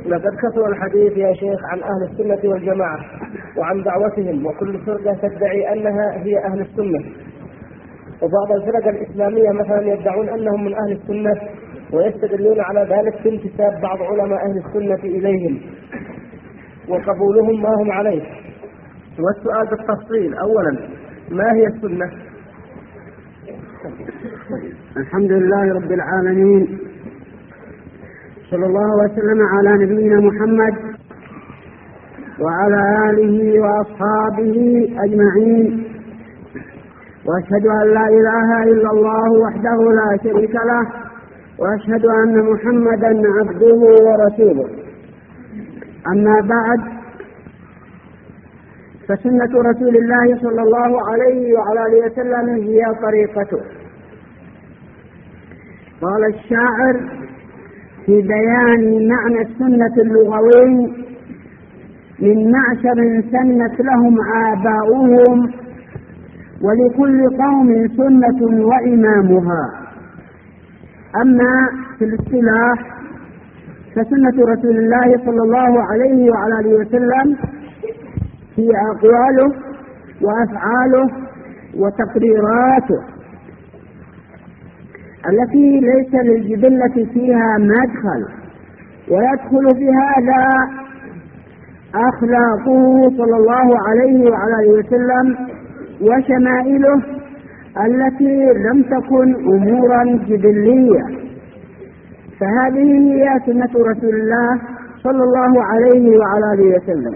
لقد كثر الحديث يا شيخ عن أهل السنة والجماعة وعن دعوتهم، وكل فرقة تدعي أنها هي أهل السنة، وبعض الفرق الإسلامية مثلا يدعون أنهم من أهل السنة ويستدلون على ذلك بانتساب بعض علماء أهل السنة إليهم وقبولهم ما هم عليه. والسؤال بالتفصيل: أولا، ما هي السنة؟ الحمد لله رب العالمين، صلى الله وسلم على نبينا محمد وعلى آله وأصحابه أجمعين، وأشهد أن لا إله إلا الله وحده لا شريك له، وأشهد أن محمدا عبده ورسوله. أما بعد، فسنة رسول الله صلى الله عليه وعلى آله وسلم هي طريقته. قال الشاعر في بيان معنى السنة اللغوي: من معشر سنت لهم آباؤهم، ولكل قوم سنة وإمامها. أما في الاصطلاح فسنة رسول الله صلى الله عليه وعلى آله وسلم هي أقواله وأفعاله وتقريراته التي ليس للجبلة فيها مدخل، ويدخل في هذا أخلاقه صلى الله عليه وعلى آله وسلم وشمائله التي لم تكن أمورا جبلية، فهذه هي سنة رسول الله صلى الله عليه وعلى آله وسلم.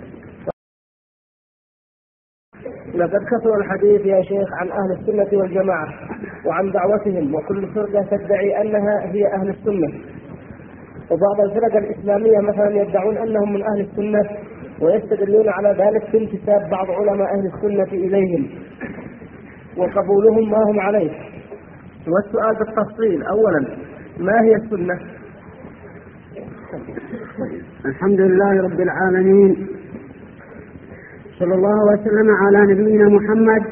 لقد كثر الحديث يا شيخ عن أهل السنة والجماعة وعن دعوتهم، وكل فرقة تدعي أنها هي أهل السنة، وبعض الفرق الإسلامية مثلا يدعون أنهم من أهل السنة ويستدلون على ذلك بانتساب بعض علماء أهل السنة إليهم وقبولهم ما هم عليه. والسؤال بالتفصيل: أولا، ما هي السنة؟ الحمد لله رب العالمين، صلى الله وسلم على نبينا محمد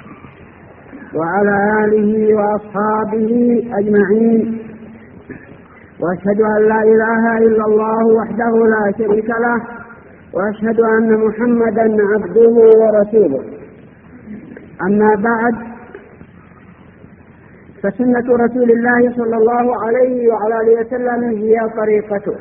وعلى آله وأصحابه أجمعين، وأشهد أن لا إله إلا الله وحده لا شريك له، وأشهد أن محمدا عبده ورسوله. أما بعد، فسنة رسول الله صلى الله عليه وعلى آله وسلم هي طريقته.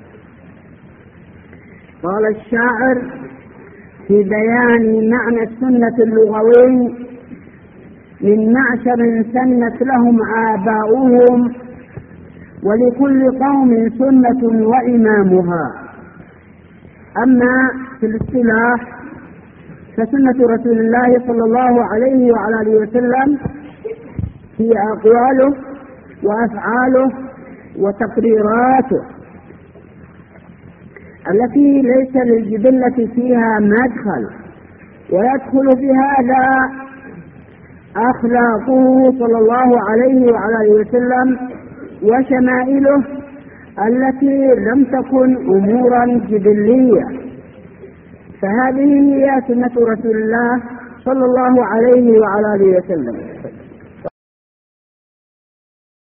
قال الشاعر في بيان معنى السنة اللغوي: من معشر سنت لهم آباؤهم، ولكل قوم سنة وإمامها. أما في الاصطلاح فسنة رسول الله صلى الله عليه وعلى آله وسلم هي أقواله وأفعاله وتقريراته التي ليس للجبلة فيها مدخل، ويدخل في هذا أخلاقه صلى الله عليه وعلى آله وسلم وشمائله التي لم تكن أمورا جبلية، فهذه هي سنة رسول الله صلى الله عليه وعلى آله وسلم.